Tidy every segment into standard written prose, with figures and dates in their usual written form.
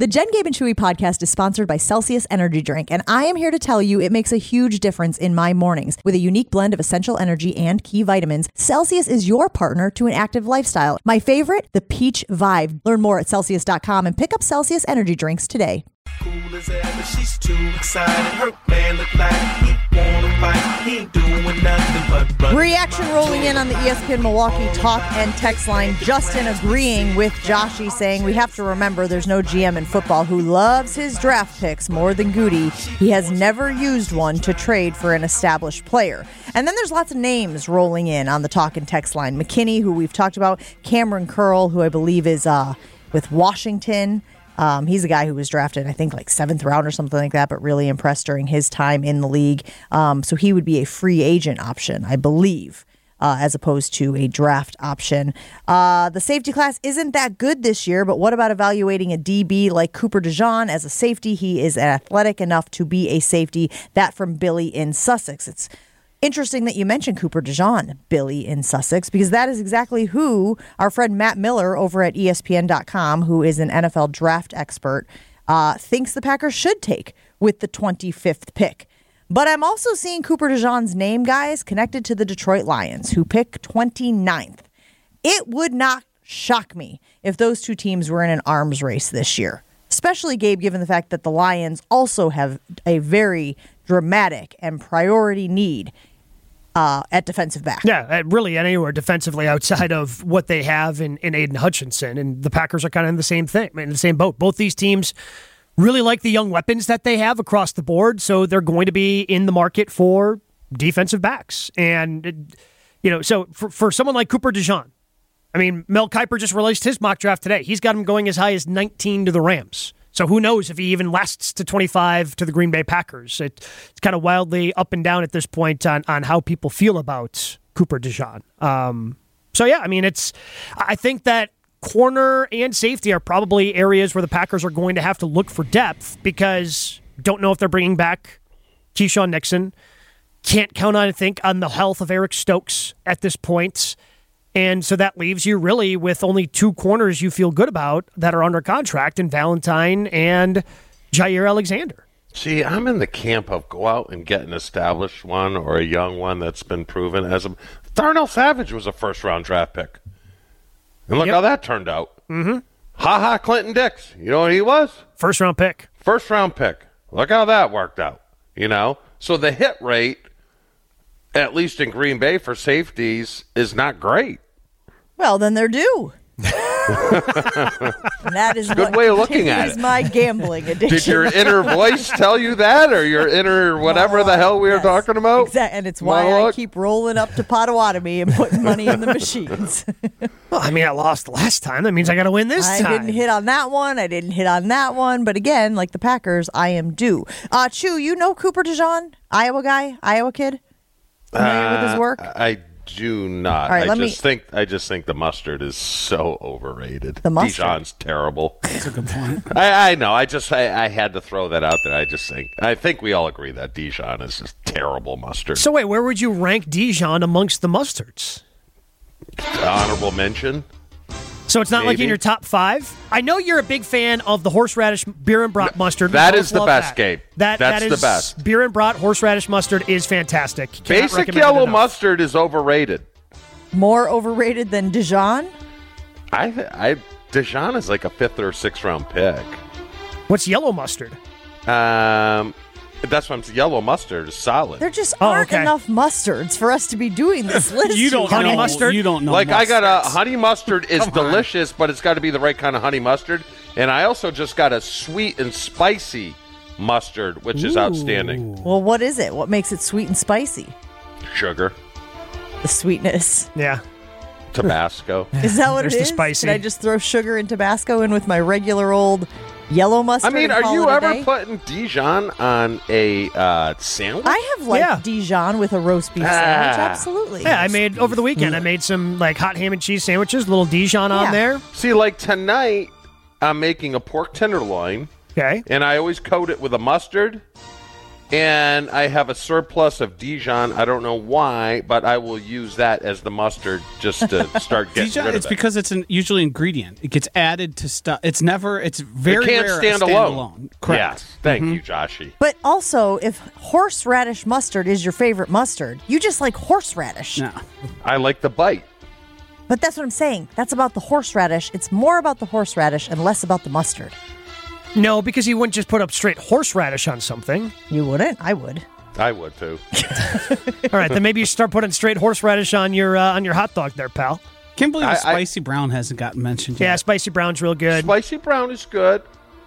The Jen, Gabe, and Chewy podcast is sponsored by Celsius Energy Drink, and I am here to tell you it makes a huge difference in my mornings. With a unique blend of essential energy and key vitamins, Celsius is your partner to an active lifestyle. My favorite, the Peach Vibe. Learn more at Celsius.com and pick up Celsius Energy Drinks today. Cool as ever, she's too excited. Her man look like he wanna fight. He ain't doing nothing but run. Reaction rolling in on the ESPN Milwaukee talk and text line. Justin agreeing with Joshy, saying we have to remember there's no GM in football who loves his draft picks more than Goody. He has never used one to trade for an established player. And then there's lots of names rolling in on the talk and text line. McKinney, who we've talked about. Cameron Curl, who I believe is with Washington. He's a guy who was drafted, I think, like 7th round or something like that, but really impressed during his time in the league. So he would be a free agent option, I believe, as opposed to a draft option. The safety class isn't that good this year, but what about evaluating a DB like Cooper DeJean as a safety? He is athletic enough to be a safety. That from Billy in Sussex. It's interesting that you mentioned Cooper DeJean, Billy in Sussex, because that is exactly who our friend Matt Miller over at ESPN.com, who is an NFL draft expert, thinks the Packers should take with the 25th pick. But I'm also seeing Cooper DeJean's name, guys, connected to the Detroit Lions, who pick 29th. It would not shock me if those two teams were in an arms race this year, especially, Gabe, given the fact that the Lions also have a very dramatic and priority need at defensive back. Yeah, really anywhere defensively outside of what they have in Aiden Hutchinson. And the Packers are kind of in the same thing, in the same boat. Both these teams really like the young weapons that they have across the board, so they're going to be in the market for defensive backs. And, so for someone like Cooper DeJean, I mean, Mel Kiper just released his mock draft today. He's got him going as high as 19 to the Rams. So who knows if he even lasts to 25 to the Green Bay Packers. It's kind of wildly up and down at this point on how people feel about Cooper DeJean. I think that corner and safety are probably areas where the Packers are going to have to look for depth because don't know if they're bringing back Keyshawn Nixon. Can't count on, I think, on the health of Eric Stokes at this point. And so that leaves you really with only two corners you feel good about that are under contract in Valentine and Jair Alexander. See, I'm in the camp of go out and get an established one or a young one that's been proven as a... Darnell Savage was a first-round draft pick. And look how that turned out. Mm-hmm. Ha-ha, Clinton Dix. You know what he was? First-round pick. First-round pick. Look how that worked out, So the hit rate, at least in Green Bay for safeties, is not great. Well, then they're due. That is good way of looking at it. Is my gambling addiction. Did your inner voice tell you that, or your inner whatever the hell we were talking about? Exactly, and it's why I keep rolling up to Potawatomi and putting money in the machines. Well, I mean, I lost last time. That means I got to win this time. I didn't hit on that one. I didn't hit on that one. But again, like the Packers, I am due. Chew, you know Cooper DeJean, Iowa guy, Iowa kid? Familiar with his work? I do not. All right, I just think the mustard is so overrated. The mustard? DeJean's terrible. That's a good point. I know. I had to throw that out there. I think we all agree that DeJean is just terrible mustard. So wait, where would you rank DeJean amongst the mustards? Honorable mention. So it's not like in your top 5? I know you're a big fan of the horseradish beer and brat mustard. That is the best, Gabe. That's the best. Beer and brat horseradish mustard is fantastic. Basic yellow mustard is overrated. More overrated than DeJean? DeJean is like a 5th or 6th round pick. What's yellow mustard? That's what I'm saying. Yellow mustard is solid. There just aren't enough mustards for us to be doing this list. You don't honey know mustard. You don't know. Like mustards. I got a honey mustard is delicious, but it's got to be the right kind of honey mustard. And I also just got a sweet and spicy mustard, which is outstanding. Well, what is it? What makes it sweet and spicy? Sugar. The sweetness. Yeah. Tabasco. Is that what There's it the is? spicy. Can I just throw sugar and Tabasco in with my regular old yellow mustard? I mean, and are you call it a ever day? putting Dijon on a sandwich? I have liked Dijon with a roast beef sandwich. Absolutely. Yeah, I made over the weekend. I made some like hot ham and cheese sandwiches, little Dijon on there. See, like tonight, I'm making a pork tenderloin. Okay. And I always coat it with a mustard. And I have a surplus of Dijon. I don't know why, but I will use that as the mustard just to start getting Dijon, rid of it's it. because it's usually ingredient. It gets added to stuff. It's very it can't rare stand alone. Correct. Yes. Thank you, Joshy. But also, if horseradish mustard is your favorite mustard, you just like horseradish. No. I like the bite. But that's what I'm saying. That's about the horseradish. It's more about the horseradish and less about the mustard. No, because you wouldn't just put up straight horseradish on something. You wouldn't? I would. I would, too. All right, then maybe you start putting straight horseradish on your hot dog there, pal. Can't believe spicy brown hasn't gotten mentioned yet. Yeah, spicy brown's real good. Spicy brown is good.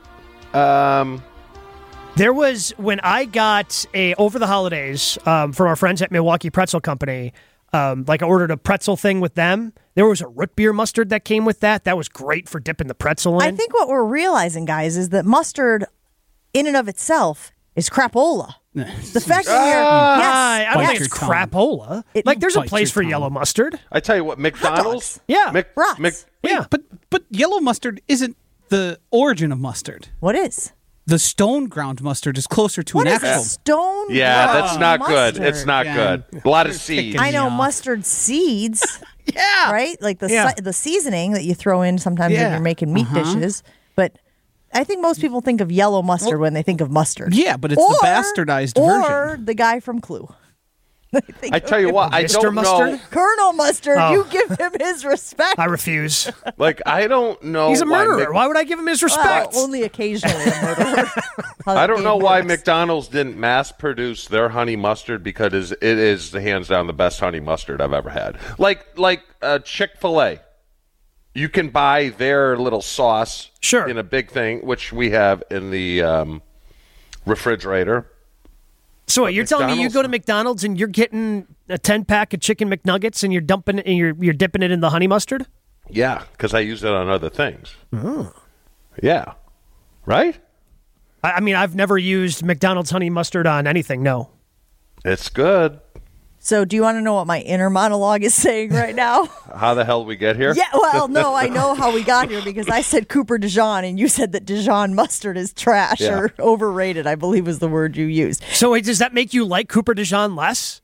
There was, when I got over the holidays from our friends at Milwaukee Pretzel Company, like I ordered a pretzel thing with them. There was a root beer mustard that came with that. That was great for dipping the pretzel in. I think what we're realizing, guys, is that mustard in and of itself is crapola. The fact that I don't Bite think your it's tongue. crapola. It- There's a Bite place your for tongue. yellow mustard. I tell you what, McDonald's. Yeah. Brats. Yeah. But yellow mustard isn't the origin of mustard. What is? The stone ground mustard is closer to What an is actual. stone Yeah, ground that's not good. mustard? It's not Yeah. good. A lot of You're seeds. picking I know me off. mustard seeds, Yeah. right? Like the Yeah. the seasoning that you throw in sometimes when Yeah. you're making meat dishes. But I think most people think of yellow mustard when they think of mustard. Yeah, but it's the bastardized or version. the guy from Clue. I tell you what, I Mr. don't Mustard? know. Colonel Mustard, Oh. you give him his respect. I refuse. Like, I don't know. He's a why murderer. Why would I give him his Well, respect? only occasionally a murderer. How I that don't know game why works. McDonald's didn't mass produce their honey mustard because it is hands down the best honey mustard I've ever had. Like Chick-fil-A. You can buy their little sauce Sure. in a big thing, which we have in the refrigerator. So what, you're telling me you McDonald's- go to McDonald's and you're getting a 10-pack of chicken McNuggets and you're dumping it and you're dipping it in the honey mustard? Yeah, because I use it on other things. Yeah. Right? I mean, I've never used McDonald's honey mustard on anything, no. It's good. So, do you want to know what my inner monologue is saying right now? How the hell we get here? Yeah, well, no, I know how we got here because I said Cooper Dijon and you said that Dijon mustard is trash Yeah. or overrated, I believe was the word you used. So wait, does that make you like Cooper Dijon less?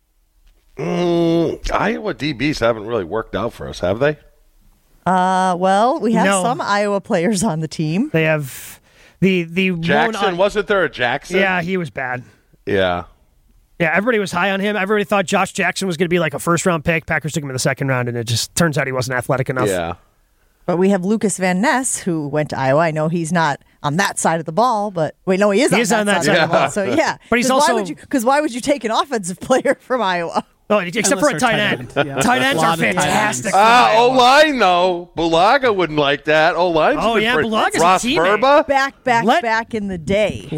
Iowa DBs haven't really worked out for us, have they? Well, we have No. some Iowa players on the team. They have the Jackson, one, wasn't there a Jackson? yeah, he was bad. Yeah. Yeah, everybody was high on him. Everybody thought Josh Jackson was going to be like a first-round pick. Packers took him in the second round, and it just turns out he wasn't athletic enough. Yeah. But we have Lucas Van Ness, who went to Iowa. I know he's not on that side of the ball, but wait, no, he is on that side of the ball. So yeah, But he's 'Cause also- why would you take an offensive player from Iowa? Oh, except for a Unless tight they're end. tight end, yeah. Tight ends A are lot of tight ends. fantastic. O-line, though. Bulaga wouldn't like that. O-line's Oh, good yeah, for Bulaga's a Ross teammate. Burba? Back in the day.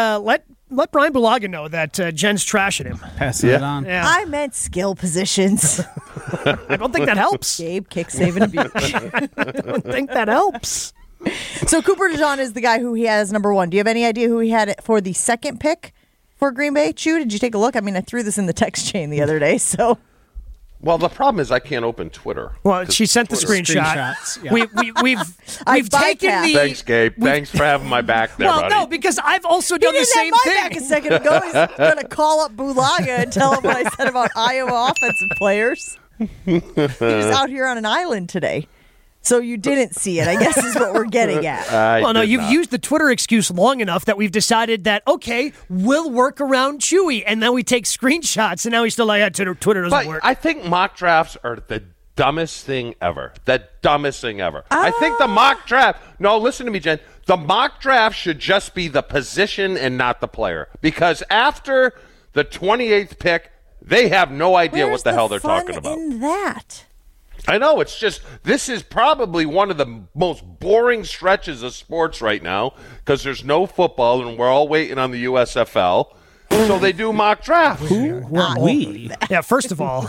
Let Brian Bulaga know that Jen's trashing him. Passing it on. Yeah, I meant skill positions. I don't think that helps. Gabe, kick, save, and abuse. I don't think that helps. So Cooper Dijon is the guy who he has number one. Do you have any idea who he had for the second pick for Green Bay? Chew, did you take a look? I mean, I threw this in the text chain the other day, so... Well, the problem is I can't open Twitter. Well, she sent the screenshot. Screenshots, yeah. We've taken bypassed. the. Thanks, Gabe. Thanks for having my back there, Well, buddy. no, because I've also He done the didn't same have my thing. back a second ago. He's going to call up Bulaga and tell him what I said about Iowa offensive players. He was out here on an island today. So you didn't see it, I guess is what we're getting at. Well, no, did you've not. used the Twitter excuse long enough that we've decided that, okay, we'll work around Chewy. And then we take screenshots, and now he's still like, Twitter doesn't But work. I think mock drafts are the dumbest thing ever. The dumbest thing ever. I think the mock draft. No, listen to me, Jen. The mock draft should just be the position and not the player. Because after the 28th pick, they have no idea Where's what the hell they're fun talking about. in that? I know. It's just, this is probably one of the most boring stretches of sports right now because there's no football and we're all waiting on the USFL. So they do mock drafts. We. Yeah, first of all,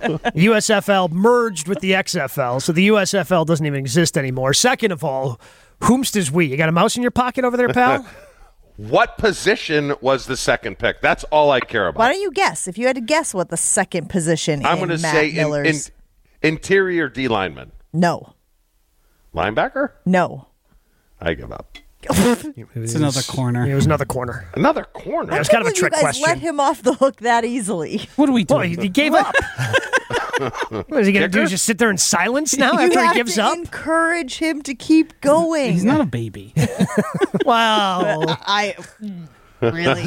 USFL merged with the XFL, so the USFL doesn't even exist anymore. Second of all, whomst is we? You got a mouse in your pocket over there, pal? What position was the second pick? That's all I care about. Why don't you guess? If you had to guess what the second position I'm in going to Matt say Miller's... interior D lineman. No. Linebacker? No. I give up. It's another corner. It was another corner. Another corner. It was kind of a You trick guys question. let him off the hook that easily. What are we Well, doing? he gave up. What is he going to do? Just sit there in silence now You after he have gives to up? encourage him to keep going. He's not a baby. Wow. I really.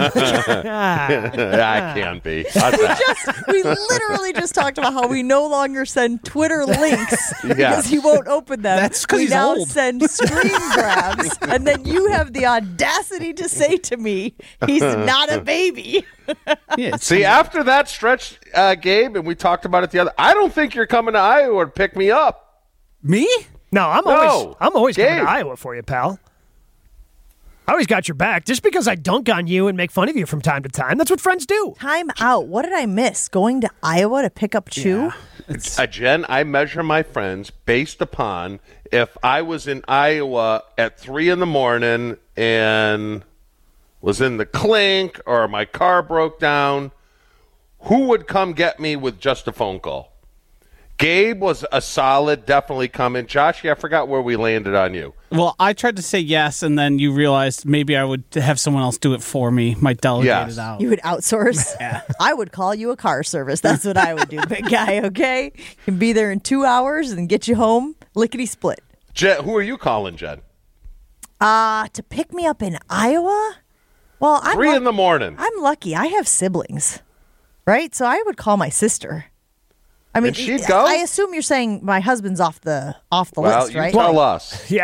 I can be. How's that? We literally just talked about how we no longer send Twitter links because he won't open them. That's 'cause we he's now old. send screen grabs, and then you have the audacity to say to me, "He's not a baby." Yeah, See, after that stretch, Gabe, and we talked about it the other. I don't think you're coming to Iowa to pick me up. me? No, I'm No. always coming Gabe. to Iowa for you, pal. I always got your back. Just because I dunk on you and make fun of you from time to time, that's what friends do. Time out. What did I miss? Going to Iowa to pick up Chew? Jen, I measure my friends based upon if I was in Iowa at 3 a.m. and was in the clink or my car broke down, who would come get me with just a phone call? Gabe was a solid, definitely coming. Josh, I forgot where we landed on you. Well, I tried to say yes, and then you realized maybe I would have someone else do it for me. Might delegate Yes. it out. You would outsource? I would call you a car service. That's what I would do, big guy, okay? Can be there in 2 hours and get you home lickety split. Jen, who are you calling, Jen? To pick me up in Iowa? Well, I'm 3 in the morning. I'm lucky. I have siblings, right? So I would call my sister. I mean, And she'd go? I assume you're saying my husband's off the Well, list, you right? tell us. Yeah,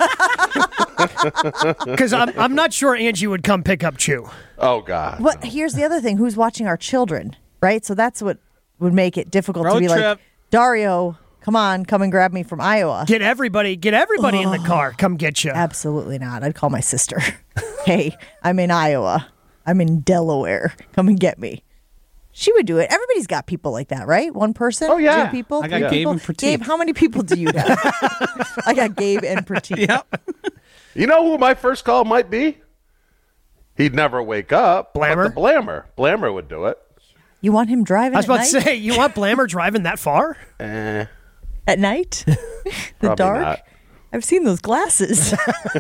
I mean, because I'm not sure Angie would come pick up Chew. Oh, God. But here's the other thing: who's watching our children, right? So that's what would make it difficult to Road be like, trip. Dario, come on, come and grab me from Iowa. Get everybody in the car. Come get you. Absolutely not. I'd call my sister. Hey, I'm in Iowa. I'm in Delaware. Come and get me. She would do it. Everybody's got people like that, right? One person? Oh, yeah. 2 people? I got 3 Gabe people? and Pratik. Gabe, how many people do you have? I got Gabe and Pratik. Yep. You know who my first call might be? He'd never wake up. Blammer? But the Blammer. Blammer would do it. You want him driving I was at about to night? say, you want Blammer driving that far? At night? The Probably dark? not. I've seen those glasses.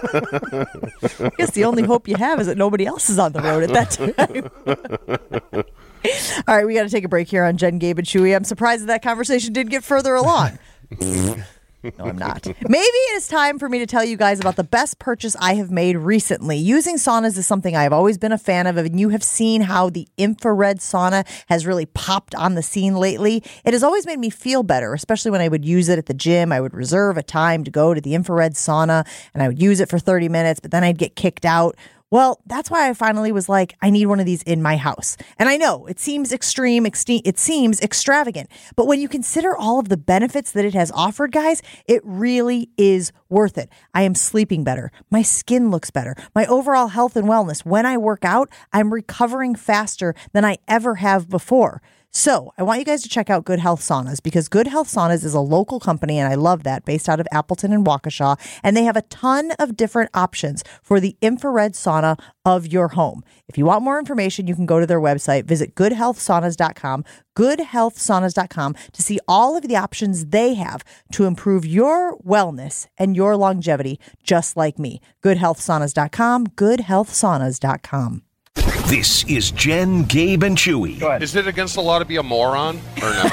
I guess the only hope you have is that nobody else is on the road at that time. All right, we got to take a break here on Jen, Gabe, and Chewy. I'm surprised that conversation didn't get further along. No, I'm not. Maybe it is time for me to tell you guys about the best purchase I have made recently. Using saunas is something I've always been a fan of, and you have seen how the infrared sauna has really popped on the scene lately. It has always made me feel better, especially when I would use it at the gym. I would reserve a time to go to the infrared sauna, and I would use it for 30 minutes, but then I'd get kicked out. Well, that's why I finally was like, I need one of these in my house. And I know it seems extreme, it seems extravagant, but when you consider all of the benefits that it has offered, guys, it really is worth it. I am sleeping better. My skin looks better. My overall health and wellness. When I work out, I'm recovering faster than I ever have before. So I want you guys to check out Good Health Saunas because Good Health Saunas is a local company, and I love that, based out of Appleton and Waukesha. And they have a ton of different options for the infrared sauna of your home. If you want more information, you can go to their website, visit goodhealthsaunas.com, goodhealthsaunas.com to see all of the options they have to improve your wellness and your longevity, just like me. Goodhealthsaunas.com, goodhealthsaunas.com. This is Jen, Gabe, and Chewy. Is it against the law to be a moron or no?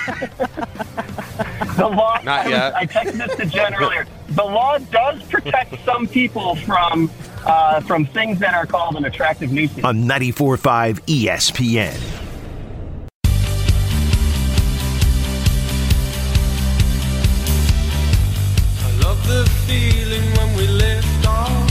The law. Not yet. I texted this to Jen earlier. The law does protect some people from things that are called an attractive nuisance. On 94.5 ESPN. I love the feeling when we lift off.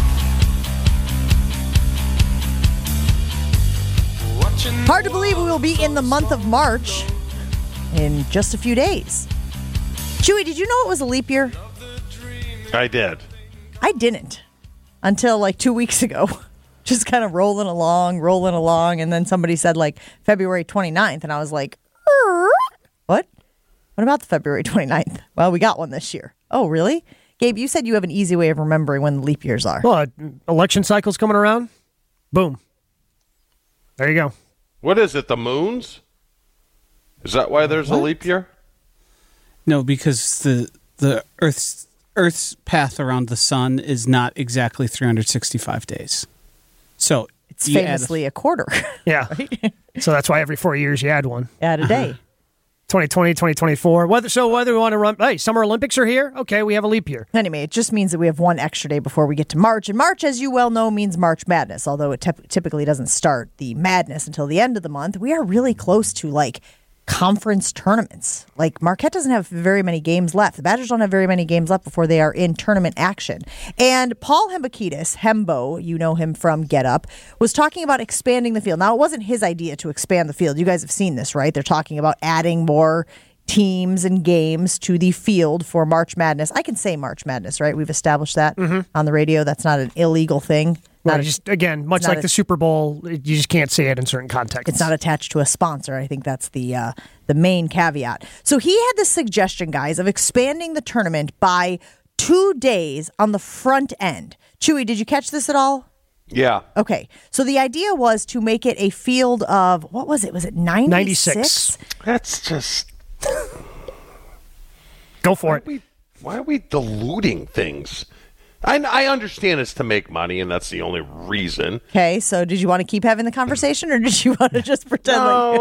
Hard to believe we will be in the month of March in just a few days. Chewy, did you know it was a leap year? I did. I didn't until like 2 weeks ago. Just kind of rolling along. And then somebody said like February 29th. And I was like, what? What about the February 29th? Well, we got one this year. Oh, really? Gabe, you said you have an easy way of remembering when the leap years are. Well, election cycle's coming around. Boom. There you go. What is it, the moons? Is that why there's a leap year? No, because the Earth's Earth's path around the sun is not exactly 365 days. So it's famously a quarter. Yeah. Right? So that's why every 4 years you add one. Add a day. 2020, 2024. Whether we want to run, hey, Summer Olympics are here. Okay, we have a leap year. Anyway, it just means that we have one extra day before we get to March. And March, as you well know, means March Madness. Although it typically doesn't start the madness until the end of the month, we are really close to conference tournaments. Marquette doesn't have very many games left. The Badgers don't have very many games left before they are in tournament action. And Paul Hembekides, Hembo, you know him from Get Up, was talking about expanding the field. Now, it wasn't his idea to expand the field. You guys have seen this, right? They're talking about adding more teams and games to the field for March Madness. I can say March Madness, right? We've established that on the radio. That's not an illegal thing. Right, much like the Super Bowl, you just can't say it in certain contexts. It's not attached to a sponsor. I think that's the main caveat. So he had this suggestion, guys, of expanding the tournament by 2 days on the front end. Chewy, did you catch this at all? Yeah. Okay. So the idea was to make it a field of, what was it? Was it 96? That's just... Go for it. Why are we diluting things? I understand it's to make money, and that's the only reason. Okay, so did you want to keep having the conversation, or did you want to just pretend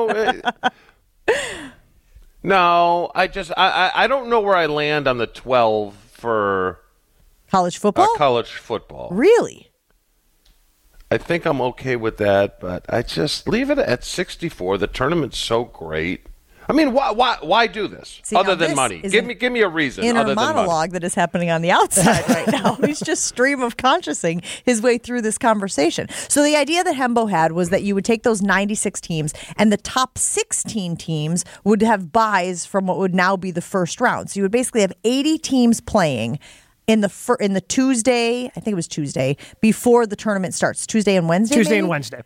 No, I don't know where I land on the 12 for college football? College football. Really? I think I'm okay with that, but I just leave it at 64. The tournament's so great. I mean, why do this other than money? Give me a reason. Inner monologue that is happening on the outside right now. He's just stream of consciousing his way through this conversation. So the idea that Hembo had was that you would take those 96 teams, and the top 16 teams would have buys from what would now be the first round. So you would basically have 80 teams playing in the Tuesday. I think it was Tuesday before the tournament starts. Tuesday and Wednesday. Tuesday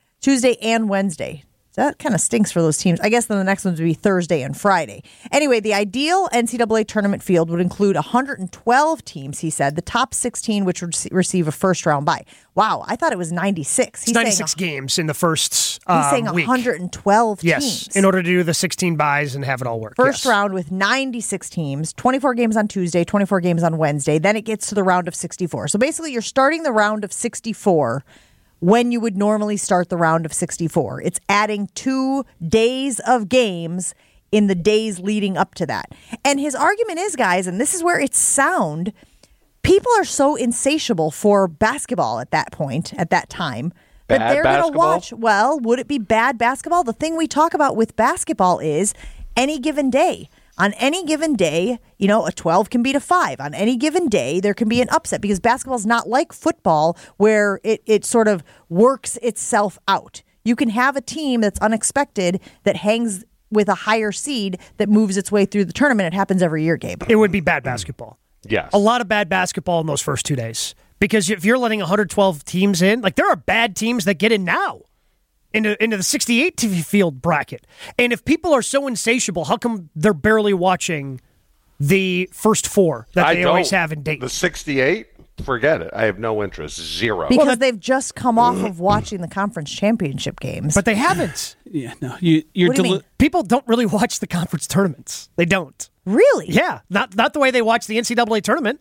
and Wednesday. That kind of stinks for those teams. I guess then the next ones would be Thursday and Friday. Anyway, the ideal NCAA tournament field would include 112 teams, he said, the top 16, which would receive a first-round bye. Wow, I thought it was 96. He's 96 games in the first week. He's saying 112 teams. Yes, in order to do the 16 buys and have it all work. First round with 96 teams, 24 games on Tuesday, 24 games on Wednesday. Then it gets to the round of 64. So basically, you're starting the round of 64 when you would normally start the round of 64. It's adding 2 days of games in the days leading up to that. And his argument is, guys, and this is where it's sound, people are so insatiable for basketball at that point, at that time, that they're going to watch. Well, would it be bad basketball? The thing we talk about with basketball is any given day. On any given day, a 12 can beat a 5. On any given day, there can be an upset because basketball is not like football where it sort of works itself out. You can have a team that's unexpected that hangs with a higher seed that moves its way through the tournament. It happens every year, Gabe. It would be bad basketball. Yes. A lot of bad basketball in those first 2 days. Because if you're letting 112 teams in, there are bad teams that get in now. Into the 68 field bracket. And if people are so insatiable, how come they're barely watching the first 4 that they always have in Dayton? The 68? Forget it. I have no interest. Zero. Because they've just come off of watching the conference championship games. But they haven't. Yeah, no. You're people don't really watch the conference tournaments. They don't. Really? Yeah. Not the way they watch the NCAA tournament.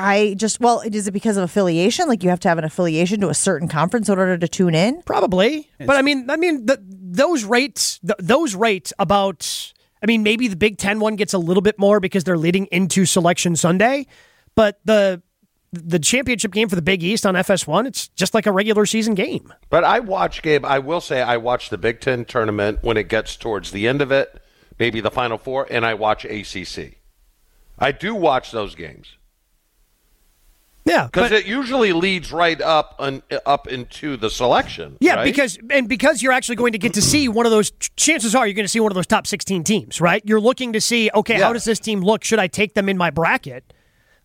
Is it because of affiliation? You have to have an affiliation to a certain conference in order to tune in? Probably. But I mean, those rates about, maybe the Big Ten one gets a little bit more because they're leading into Selection Sunday. But the championship game for the Big East on FS1, it's just like a regular season game. But I watch the Big Ten tournament when it gets towards the end of it, maybe the Final Four, and I watch ACC. I do watch those games. Yeah, because it usually leads right up into the selection. Yeah, right? because you're actually going to get to see one of those. Chances are you're going to see one of those top 16 teams, right? You're looking to see, how does this team look? Should I take them in my bracket?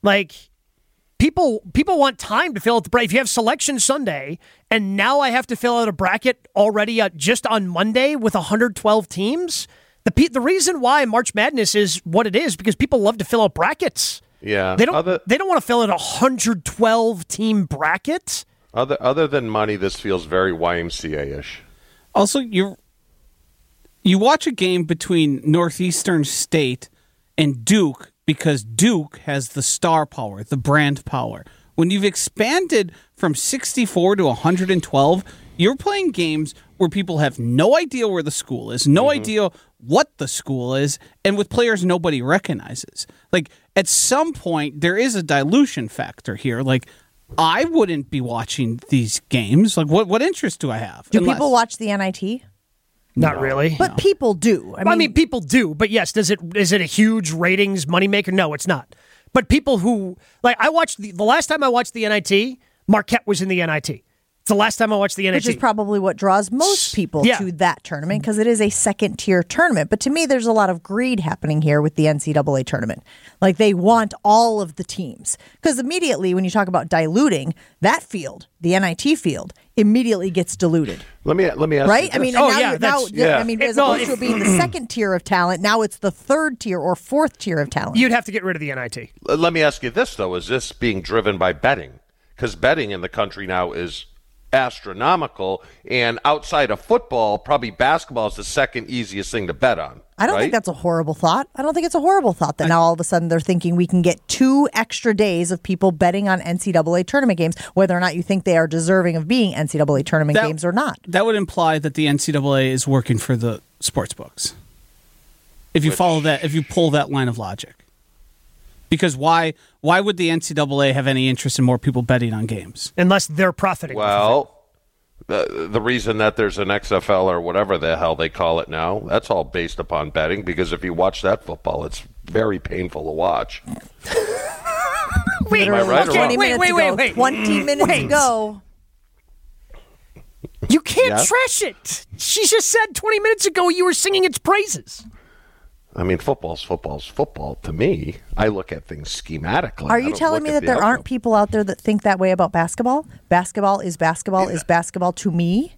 People want time to fill out the bracket. If you have Selection Sunday, and now I have to fill out a bracket already just on Monday with 112 teams. The reason why March Madness is what it is because people love to fill out brackets. Yeah, they don't want to fill in a 112 team bracket. Other than money, this feels very YMCA-ish. Also, you watch a game between Northeastern State and Duke, because Duke has the star power, the brand power. When you've expanded from 64 to 112, you're playing games where people have no idea where the school is, no idea what the school is, and with players nobody recognizes. Like, at some point, there is a dilution factor here. Like, I wouldn't be watching these games. Like, what interest do I have? Do people watch the NIT? Not really. But people do. I mean, people do. But yes, is it a huge ratings moneymaker? No, it's not. But people who, like, I watched the last time I watched the NIT, Marquette was in the NIT. It's the last time I watched the NIT. Which is probably what draws most people to that tournament, because it is a second-tier tournament. But to me, there's a lot of greed happening here with the NCAA tournament. Like, they want all of the teams. Because immediately, when you talk about diluting, that field, the NIT field, immediately gets diluted. Let me ask right? you this. I mean, as opposed to it being the second tier of talent, now it's the third tier or fourth tier of talent. You'd have to get rid of the NIT. Let me ask you this, though. Is this being driven by betting? Because betting in the country now is astronomical, and outside of football, probably basketball is the second easiest thing to bet on. I don't think that's a horrible thought. I don't think it's a horrible thought that now all of a sudden they're thinking we can get 2 extra days of people betting on NCAA tournament games, whether or not you think they are deserving of being NCAA tournament games or not. That would imply that the NCAA is working for the sports books. If you follow that, if you pull that line of logic. Because why would the NCAA have any interest in more people betting on games? Unless they're profiting. Well, the reason that there's an XFL or whatever the hell they call it now, that's all based upon betting, because if you watch that football, it's very painful to watch. Wait, am I right or wrong? Wait. 20 minutes ago. You can't trash it. She just said 20 minutes ago you were singing its praises. I mean, football's football to me. I look at things schematically. Are you telling me that there aren't people out there that think that way about basketball? Basketball is basketball to me?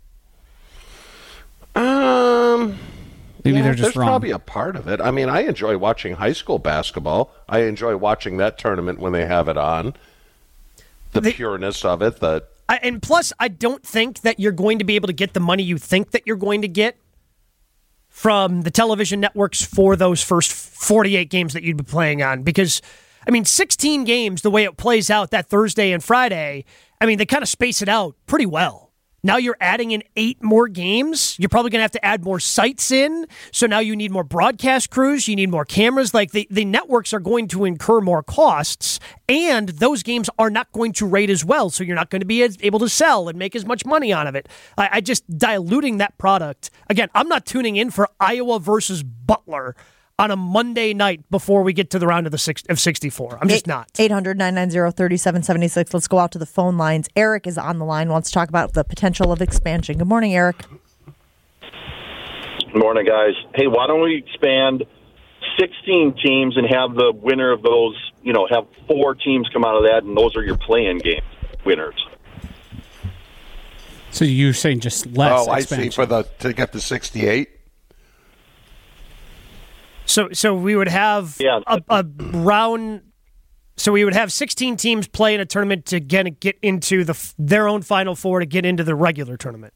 Maybe they're just there's wrong. Probably a part of it. I mean, I enjoy watching high school basketball. I enjoy watching that tournament when they have it on. The pureness of it. And plus, I don't think that you're going to be able to get the money you think that you're going to get from the television networks for those first 48 games that you'd be playing on. Because, I mean, 16 games, the way it plays out that Thursday and Friday, I mean, they kind of space it out pretty well. Now you're adding in 8 more games. You're probably going to have to add more sites in. So now you need more broadcast crews. You need more cameras. Like, the networks are going to incur more costs, and those games are not going to rate as well. So you're not going to be able to sell and make as much money out of it. I just diluting that product. Again, I'm not tuning in for Iowa versus Butler on a Monday night before we get to the round of 64. I'm just not. 800-990-3776. Let's go out to the phone lines. Eric is on the line, wants to talk about the potential of expansion. Good morning, Eric. Good morning, guys. Hey, why don't we expand 16 teams and have the winner of those, have 4 teams come out of that, and those are your play-in game winners. So you're saying just less expansion. I see, to get to 68? So we would have a round. So we would have 16 teams play in a tournament to get into their own Final Four to get into the regular tournament.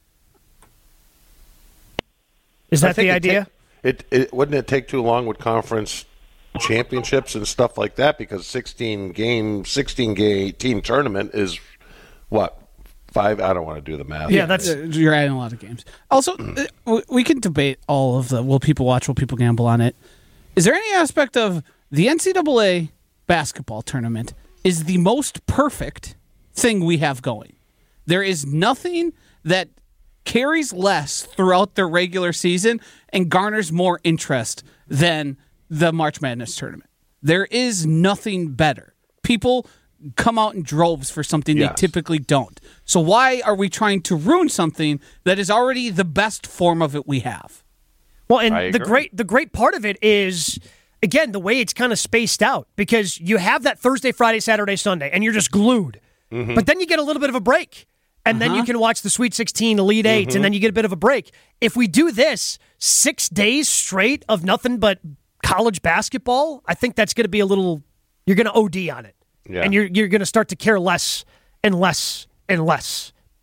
Is that the idea? Wouldn't it take too long with conference championships and stuff like that? Because 16 game team tournament is what? 5? I don't want to do the math. Yeah, that's you're adding a lot of games. Also, we can debate all of the will people watch, will people gamble on it. Is there any aspect of the NCAA basketball tournament is the most perfect thing we have going? There is nothing that carries less throughout the regular season and garners more interest than the March Madness tournament. There is nothing better. People come out in droves for something they typically don't. So why are we trying to ruin something that is already the best form of it we have? Well, and the great part of it is, again, the way it's kind of spaced out, because you have that Thursday, Friday, Saturday, Sunday, and you're just glued. Mm-hmm. But then you get a little bit of a break, and then you can watch the Sweet 16, Elite 8, and then you get a bit of a break. If we do this 6 days straight of nothing but college basketball, I think that's going to be you're going to OD on it. Yeah. And you're going to start to care less and less and less.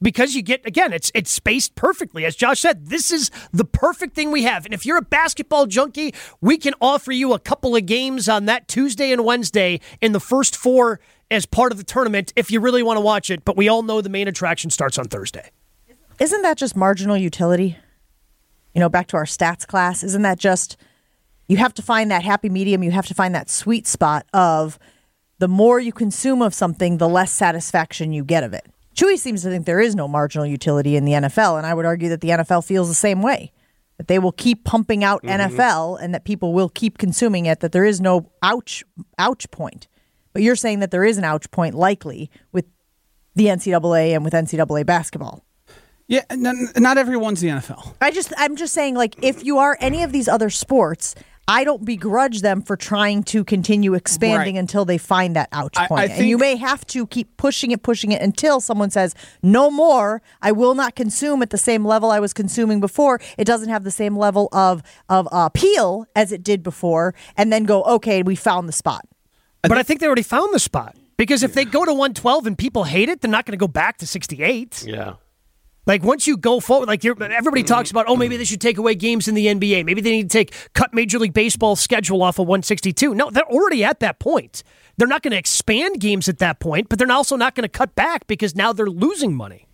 because you get, again, it's spaced perfectly. As Josh said, this is the perfect thing we have. And if you're a basketball junkie, we can offer you a couple of games on that Tuesday and Wednesday in the first 4 as part of the tournament if you really want to watch it. But we all know the main attraction starts on Thursday. Isn't that just marginal utility? Back to our stats class. Isn't that just, you have to find that happy medium. You have to find that sweet spot of the more you consume of something, the less satisfaction you get of it. Chewy seems to think there is no marginal utility in the NFL, and I would argue that the NFL feels the same way, that they will keep pumping out NFL and that people will keep consuming it, that there is no ouch point. But you're saying that there is an ouch point likely with the NCAA and with NCAA basketball. Yeah, not everyone's the NFL. I'm just saying, like, if you are any of these other sports, I don't begrudge them for trying to continue expanding until they find that ouch point. And you may have to keep pushing it until someone says, no more, I will not consume at the same level I was consuming before. It doesn't have the same level of appeal as it did before, and then go, okay, we found the spot. But I think they already found the spot. Because if they go to 112 and people hate it, they're not going to go back to 68. Yeah. Like, once you go forward, like everybody talks about, maybe they should take away games in the NBA. Maybe they need to cut Major League Baseball's schedule off of 162. No, they're already at that point. They're not going to expand games at that point, but they're also not going to cut back because now they're losing money.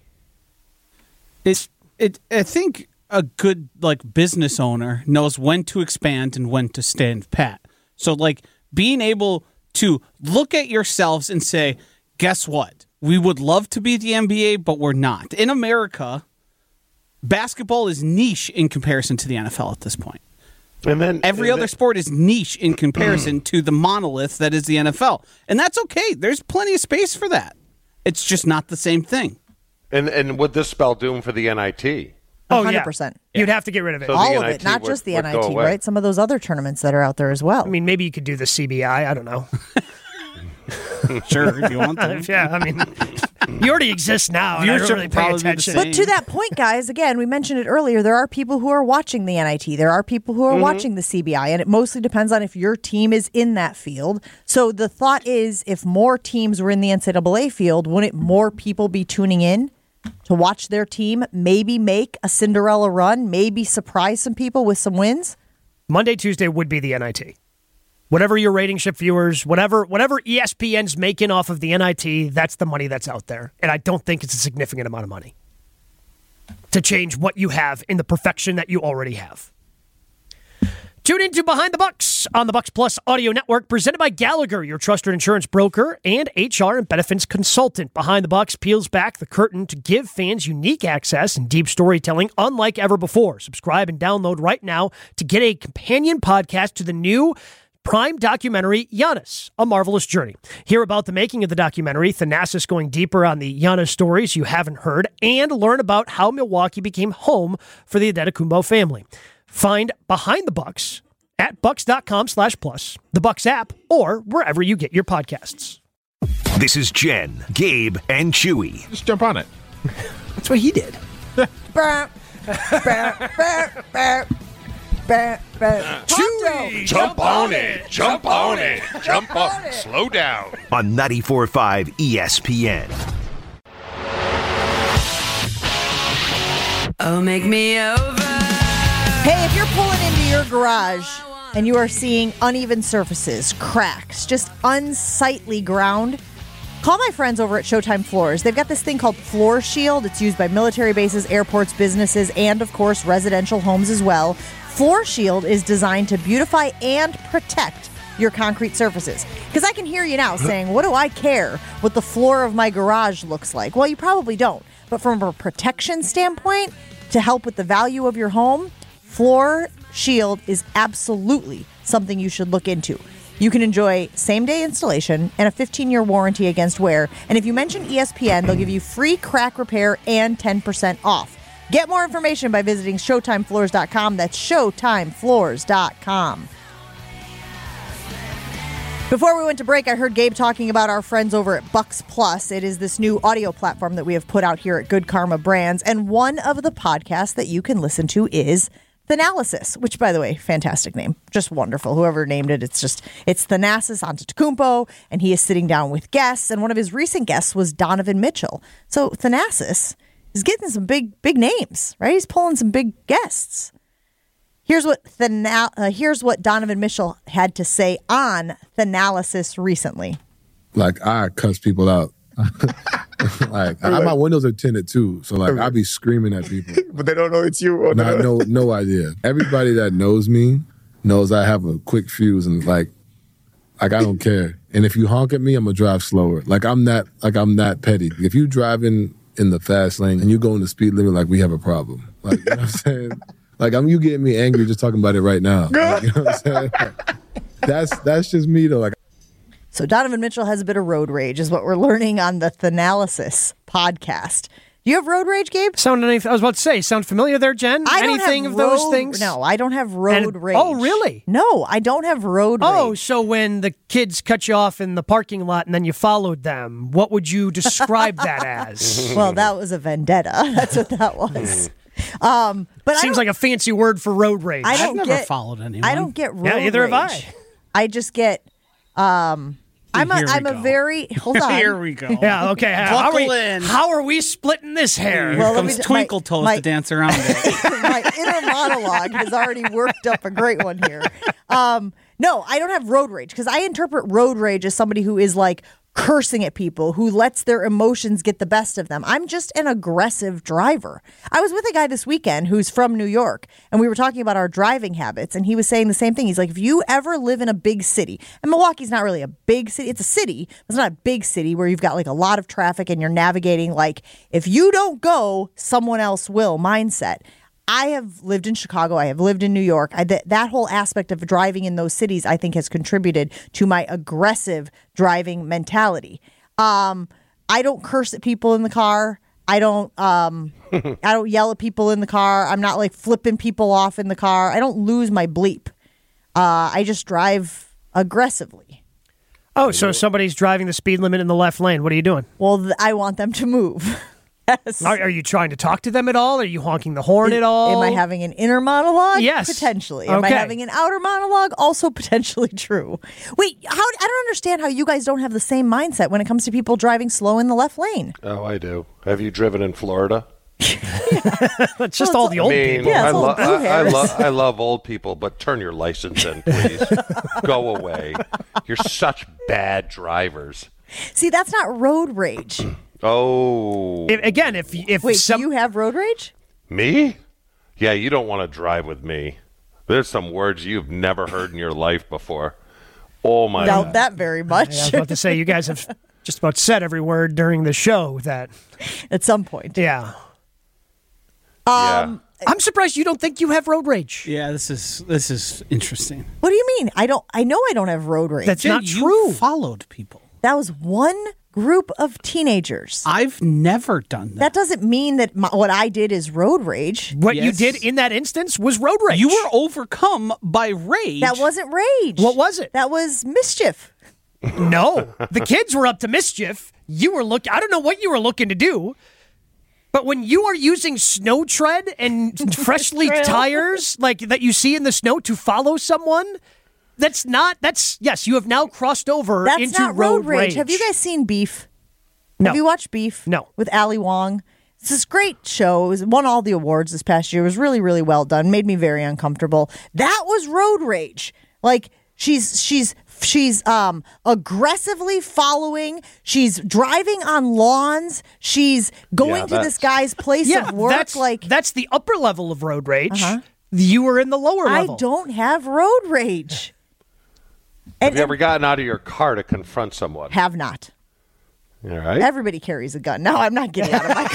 I think a good business owner knows when to expand and when to stand pat. So being able to look at yourselves and say, guess what? We would love to be the NBA, but we're not. In America, basketball is niche in comparison to the NFL at this point. And then every other sport is niche in comparison to the monolith that is the NFL. And that's okay. There's plenty of space for that. It's just not the same thing. And would this spell doom for the NIT? 100%. Yeah. You'd have to get rid of it. So all of it, not just the NIT, right? Some of those other tournaments that are out there as well. I mean, maybe you could do the CBI. I don't know. Sure, if you want to. Yeah, I mean, you already exist now. And I don't really pay attention. But to that point, guys, again, we mentioned it earlier, there are people who are watching the NIT. There are people who are watching the CBI, and it mostly depends on if your team is in that field. So the thought is, if more teams were in the NCAA field, wouldn't more people be tuning in to watch their team maybe make a Cinderella run, maybe surprise some people with some wins? Monday, Tuesday would be the NIT. Whatever your rating ship viewers, whatever ESPN's making off of the NIT, that's the money that's out there. And I don't think it's a significant amount of money to change what you have in the perfection that you already have. Tune into Behind the Bucks on the Bucks Plus Audio Network, presented by Gallagher, your trusted insurance broker and HR and benefits consultant. Behind the Bucks peels back the curtain to give fans unique access and deep storytelling unlike ever before. Subscribe and download right now to get a companion podcast to the new Prime documentary, Giannis, A Marvelous Journey. Hear about the making of the documentary, Thanasis going deeper on the Giannis stories you haven't heard, and learn about how Milwaukee became home for the Adetokounmpo family. Find Behind the Bucks at bucks.com/plus, the Bucks app, or wherever you get your podcasts. This is Jen, Gabe, and Chewy. Just jump on it. That's what he did. Chewy, jump on it. Jump on it. Jump on it. Slow down. On 94.5 ESPN. Oh, make me over. Hey, if you're pulling into your garage and you are seeing uneven surfaces, cracks, just unsightly ground, call my friends over at Showtime Floors. They've got this thing called Floor Shield. It's used by military bases, airports, businesses, and, of course, residential homes as well. Floor Shield is designed to beautify and protect your concrete surfaces. Because I can hear you now saying, what do I care what the floor of my garage looks like? Well, you probably don't. But from a protection standpoint, to help with the value of your home, Floor Shield is absolutely something you should look into. You can enjoy same-day installation and a 15-year warranty against wear. And if you mention ESPN, they'll give you free crack repair and 10% off. Get more information by visiting ShowtimeFloors.com. That's ShowtimeFloors.com. Before we went to break, I heard Gabe talking about our friends over at Bucks Plus. It is this new audio platform that we have put out here at Good Karma Brands. And one of the podcasts that you can listen to is Thanasis, which, by the way, fantastic name. Just wonderful. Whoever named it, it's Thanasis Antetokounmpo, and he is sitting down with guests. And one of his recent guests was Donovan Mitchell. So Thanasis He's getting some big names, right? He's pulling some big guests. Here's what Donovan Mitchell had to say on Thanalysis recently. Like, I cuss people out. My windows are tinted too, so like I be screaming at people, but they don't know it's you. Or no idea. Everybody that knows me knows I have a quick fuse, and like I don't care. And if you honk at me, I'm gonna drive slower. I'm that petty. If you driving in the fast lane and you go in the speed limit, like we have a problem. Like, you know what I'm saying? Like, you getting me angry just talking about it right now. Like, you know what I'm saying? That's just me though. Like. So Donovan Mitchell has a bit of road rage, is what we're learning on the Thanalysis podcast. Do you have road rage, Gabe? I was about to say, sound familiar there, Jen? Anything of those things? No, I don't have road rage. Oh, really? No, I don't have road rage. Oh, so when the kids cut you off in the parking lot and then you followed them, what would you describe that as? Well, that was a vendetta. That's what that was. But seems like a fancy word for road rage. I've never followed anyone. I don't get road rage. Yeah, either have I. I just get. I'm a very hold on. Here we go. Yeah, okay. How are we splitting this hair? Here comes Twinkle Toes to dance around it. My inner monologue has already worked up a great one here. No, I don't have road rage because I interpret road rage as somebody who is like cursing at people, who lets their emotions get the best of them. I'm just an aggressive driver. I was with a guy this weekend who's from New York, and we were talking about our driving habits, and he was saying the same thing. He's like, if you ever live in a big city, and Milwaukee's not really a big city, it's a city, but it's not a big city where you've got like a lot of traffic and you're navigating like, if you don't go, someone else will mindset. I have lived in Chicago. I have lived in New York. That whole aspect of driving in those cities, I think, has contributed to my aggressive driving mentality. I don't curse at people in the car. I don't yell at people in the car. I'm not like flipping people off in the car. I don't lose my bleep. I just drive aggressively. Oh, so somebody's driving the speed limit in the left lane. What are you doing? Well, I want them to move. Yes. Are you trying to talk to them at all? Are you honking the horn at all? Am I having an inner monologue? Yes. Potentially. Am I having an outer monologue? Also potentially true. Wait, I don't understand how you guys don't have the same mindset when it comes to people driving slow in the left lane. Oh, I do. Have you driven in Florida? That's just all the old people. Yeah, I love old people, but turn your license in, please. Go away. You're such bad drivers. See, that's not road rage. Oh. If wait, do you have road rage? Me? Yeah, you don't want to drive with me. There's some words you've never heard in your life before. Oh my God. Doubt that very much. I was about to say, you guys have just about said every word during the show that at some point. Yeah. Yeah. I'm surprised you don't think you have road rage. Yeah, this is interesting. What do you mean? I know I don't have road rage. That's not true. You followed people. That was one group of teenagers. I've never done that. That doesn't mean that what I did is road rage. What you did in that instance was road rage. You were overcome by rage. That wasn't rage. What was it? That was mischief. No. The kids were up to mischief. You were I don't know what you were looking to do. But when you are using snow tread and freshly tires like that you see in the snow to follow someone, yes, you have now crossed over into not road rage. Have you guys seen Beef? No. Have you watched Beef? No. With Ali Wong? It's this great show. It won all the awards this past year. It was really, really well done. Made me very uncomfortable. That was road rage. Like she's aggressively following. She's driving on lawns. She's going to this guy's place of work. That's the upper level of road rage. You were in the lower level. I don't have road rage. Have you ever gotten out of your car to confront someone? Have not. All right. Everybody carries a gun. No, I'm not getting out of my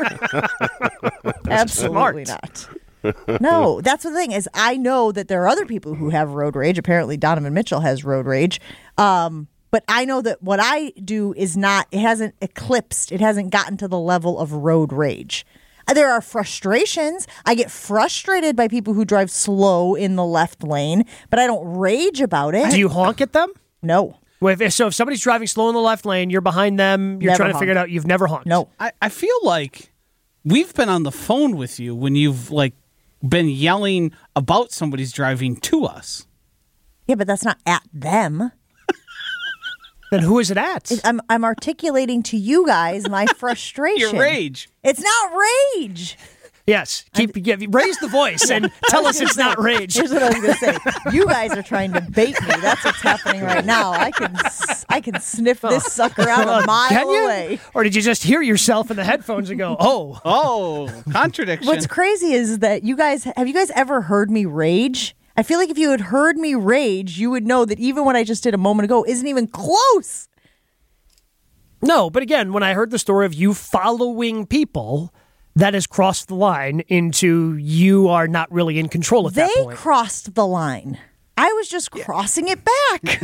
car. Absolutely not. No, that's the thing is I know that there are other people who have road rage. Apparently Donovan Mitchell has road rage. But I know that what I do is not, it hasn't eclipsed, it hasn't gotten to the level of road rage. There are frustrations. I get frustrated by people who drive slow in the left lane, but I don't rage about it. Do you honk at them? No. Well, if somebody's driving slow in the left lane, you're behind them, you're trying to figure it out, you've never honked. No. I feel like we've been on the phone with you when you've been yelling about somebody's driving to us. Yeah, but that's not at them. Then who is it at? I'm articulating to you guys my frustration. Your rage. It's not rage. Yes. Raise the voice and tell us it's not rage. Here's what I was going to say. You guys are trying to bait me. That's what's happening right now. I can sniff this sucker out a mile away. Or did you just hear yourself in the headphones and go, oh, contradiction. What's crazy is that have you guys ever heard me rage? I feel like if you had heard me rage, you would know that even what I just did a moment ago isn't even close. No, but again, when I heard the story of you following people, that has crossed the line into you are not really in control at that point. They crossed the line. I was just crossing it back.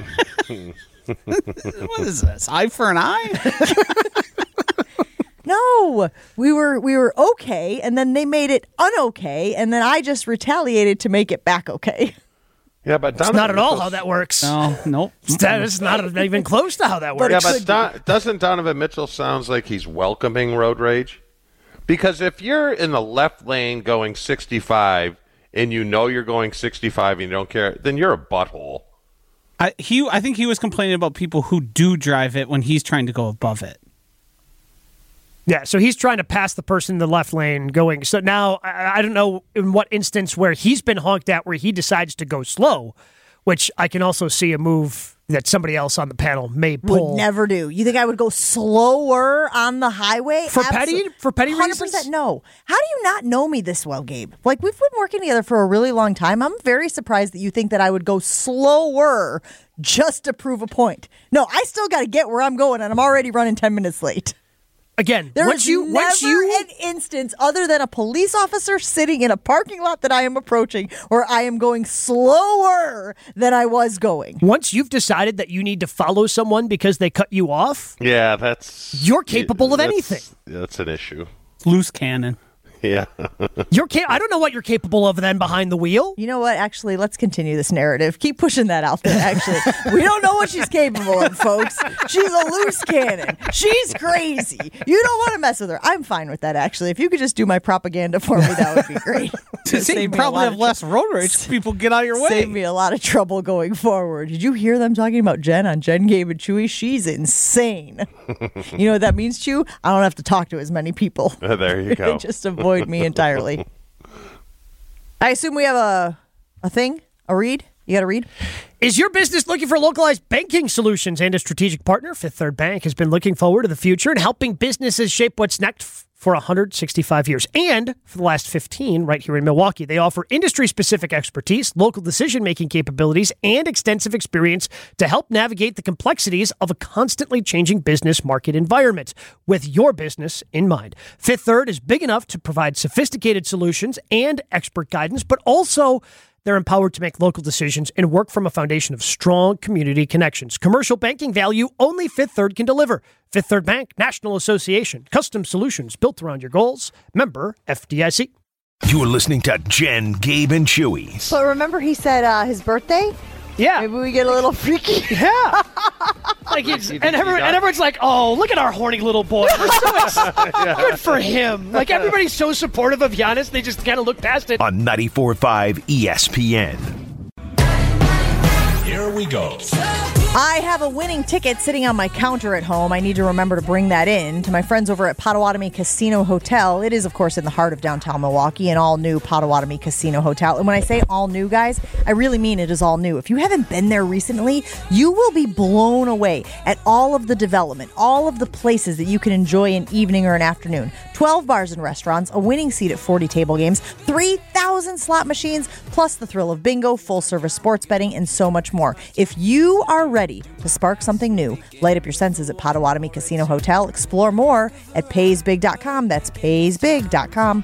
What is this? Eye for an eye? No, we were okay, and then they made it un-okay, and then I just retaliated to make it back okay. Yeah, but that's not at all how that works. No, nope. That is not even close to how that works. Yeah, but doesn't Donovan Mitchell sounds like he's welcoming road rage? Because if you're in the left lane going 65 and you know you're going 65 and you don't care, then you're a butthole. I think he was complaining about people who do drive it when he's trying to go above it. Yeah, so he's trying to pass the person in the left lane going. So now, I don't know in what instance where he's been honked at where he decides to go slow, which I can also see a move that somebody else on the panel may pull. Would never do. You think I would go slower on the highway? For petty 100% reasons? no. How do you not know me this well, Gabe? Like, we've been working together for a really long time. I'm very surprised that you think that I would go slower just to prove a point. No, I still got to get where I'm going, and I'm already running 10 minutes late. Again, There's never an instance other than a police officer sitting in a parking lot that I am approaching where I am going slower than I was going. Once you've decided that you need to follow someone because they cut you off, yeah, you're capable of anything. That's an issue. Loose cannon. Yeah. I don't know what you're capable of then behind the wheel. You know what? Actually, let's continue this narrative. Keep pushing that out there, actually. We don't know what she's capable of, folks. She's a loose cannon. She's crazy. You don't want to mess with her. I'm fine with that, actually. If you could just do my propaganda for me, that would be great. You probably have less road rage. People get out of your way. Save me a lot of trouble going forward. Did you hear them talking about Jen on Jen, Gabe, and Chewy? She's insane. You know what that means, Chew? I don't have to talk to as many people. There you go. Just avoid me entirely. I assume we have a thing, a read. You got to read. Is your business looking for localized banking solutions and a strategic partner? Fifth Third Bank has been looking forward to the future and helping businesses shape what's next for 165 years. And for the last 15 right here in Milwaukee, they offer industry-specific expertise, local decision-making capabilities, and extensive experience to help navigate the complexities of a constantly changing business market environment with your business in mind. Fifth Third is big enough to provide sophisticated solutions and expert guidance, but also they're empowered to make local decisions and work from a foundation of strong community connections. Commercial banking value only Fifth Third can deliver. Fifth Third Bank, National Association. Custom solutions built around your goals. Member FDIC. You're listening to Jen, Gabe, and Chewy. But remember he said his birthday? Yeah. Maybe we get a little freaky. Yeah. And everyone's like, oh, look at our horny little boy. Good for him. Like, everybody's so supportive of Giannis, they just kind of look past it. On 94.5 ESPN. Here we go. I have a winning ticket sitting on my counter at home. I need to remember to bring that in to my friends over at Potawatomi Casino Hotel. It is, of course, in the heart of downtown Milwaukee, an all-new Potawatomi Casino Hotel. And when I say all new, guys, I really mean it is all new. If you haven't been there recently, you will be blown away at all of the development, all of the places that you can enjoy an evening or an afternoon. 12 bars and restaurants, a winning seat at 40 table games, 3,000 slot machines, plus the thrill of bingo, full-service sports betting, and so much more. If you are ready to spark something new, light up your senses at Potawatomi Casino Hotel. Explore more at paysbig.com. That's paysbig.com.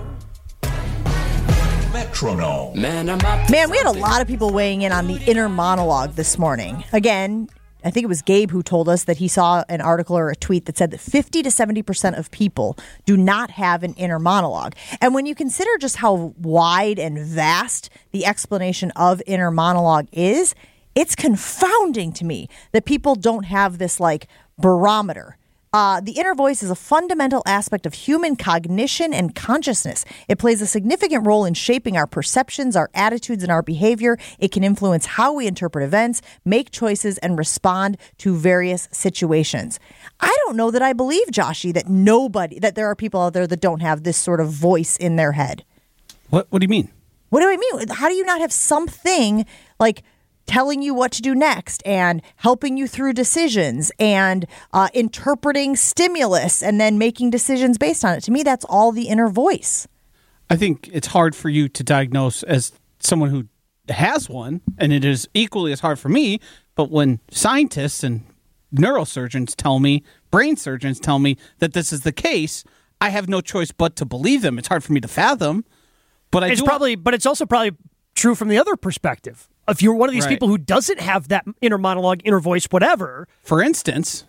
Metronome. Man, we had a lot of people weighing in on the inner monologue this morning. Again, I think it was Gabe who told us that he saw an article or a tweet that said that 50 to 70% of people do not have an inner monologue. And when you consider just how wide and vast the explanation of inner monologue is, it's confounding to me that people don't have this like barometer The inner voice is a fundamental aspect of human cognition and consciousness. It plays a significant role in shaping our perceptions, our attitudes, and our behavior. It can influence how we interpret events, make choices, and respond to various situations. I don't know that I believe, Joshy, that there are people out there that don't have this sort of voice in their head. What do you mean? What do I mean? How do you not have something like telling you what to do next and helping you through decisions and interpreting stimulus and then making decisions based on it? To me, that's all the inner voice. I think it's hard for you to diagnose as someone who has one, and it is equally as hard for me. But when scientists and neurosurgeons tell me, brain surgeons tell me that this is the case, I have no choice but to believe them. It's hard for me to fathom. But it's also probably true from the other perspective. If you're one of these people who doesn't have that inner monologue, inner voice, whatever. For instance,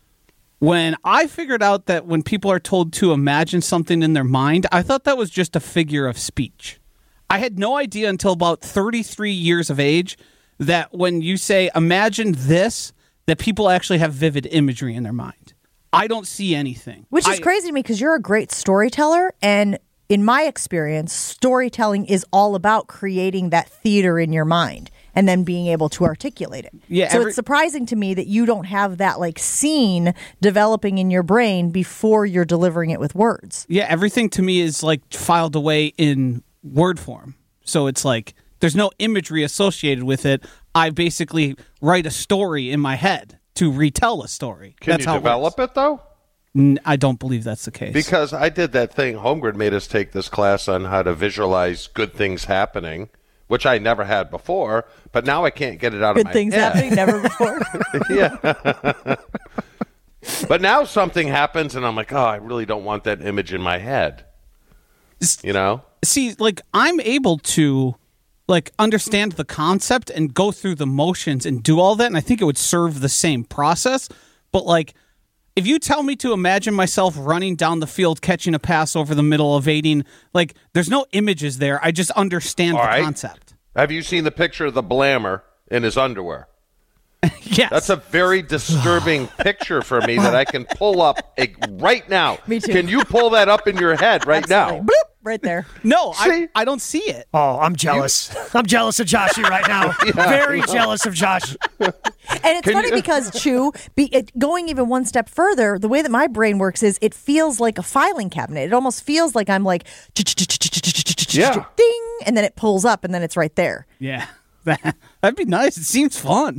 when I figured out that when people are told to imagine something in their mind, I thought that was just a figure of speech. I had no idea until about 33 years of age that when you say, imagine this, that people actually have vivid imagery in their mind. I don't see anything. Which is crazy to me because you're a great storyteller, and in my experience, storytelling is all about creating that theater in your mind and then being able to articulate it. Yeah, so it's surprising to me that you don't have that like scene developing in your brain before you're delivering it with words. Yeah, everything to me is like filed away in word form. So it's like there's no imagery associated with it. I basically write a story in my head to retell a story. Can you develop it though? I don't believe that's the case. Because I did that thing. Holmgren made us take this class on how to visualize good things happening, which I never had before, but now I can't get it out of my head. Good things happening, never before. Yeah. But now something happens, and I'm like, oh, I really don't want that image in my head. You know? See, like, I'm able to, like, understand the concept and go through the motions and do all that, and I think it would serve the same process, but, like, if you tell me to imagine myself running down the field, catching a pass over the middle, evading, like, there's no images there. I just understand the concept. Have you seen the picture of the Blammer in his underwear? Yes. That's a very disturbing picture for me that I can pull up right now. Me too. Can you pull that up in your head right now? Bloop, right there. No, I don't see it. Oh, I'm jealous. I'm jealous of Joshy right now. Very jealous of Josh. And it's funny because, Chew, going even one step further, the way that my brain works is it feels like a filing cabinet. It almost feels like I'm like, ding, and then it pulls up, and then it's right there. Yeah. That'd be nice. It seems fun.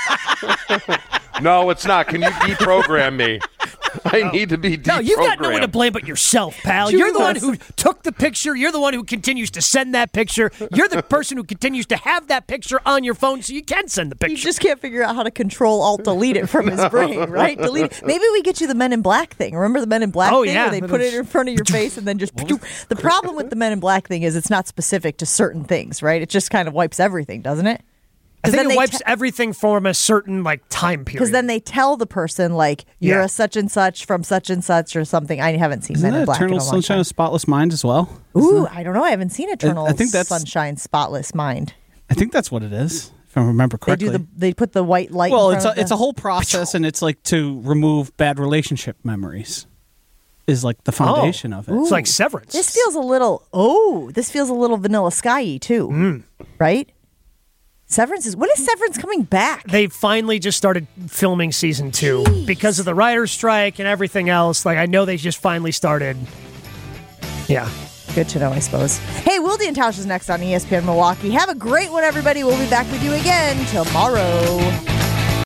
No, it's not. Can you deprogram me? I need to be deprogrammed. No, you've got no one to blame but yourself, pal. You're the one who took the picture. You're the one who continues to send that picture. You're the person who continues to have that picture on your phone so you can send the picture. You just can't figure out how to Control-Alt-Delete it from his brain, right? Delete it. Maybe we get you the Men in Black thing. Remember the Men in Black thing where they put it in front of your face and then just... The problem with the Men in Black thing is it's not specific to certain things, right? It just kind of wipes everything, doesn't it? I think it wipes everything from a certain like time period. Because then they tell the person like you're a such and such from such and such or something. I haven't seen Men in Black. Eternal Sunshine of Spotless Mind as well? Ooh, I don't know. I haven't seen Eternal Sunshine Spotless Mind. I think that's what it is, if I remember correctly. They put the white light. Well, it's a whole process, and it's like to remove bad relationship memories. Is like the foundation of it. It's like Severance. This feels a little Vanilla Sky-y too, right? When is Severance coming back? They finally just started filming season 2 because of the writer's strike and everything else. Like, I know they just finally started. Yeah. Good to know, I suppose. Hey, Wilde and Tausch is next on ESPN Milwaukee. Have a great one, everybody. We'll be back with you again tomorrow.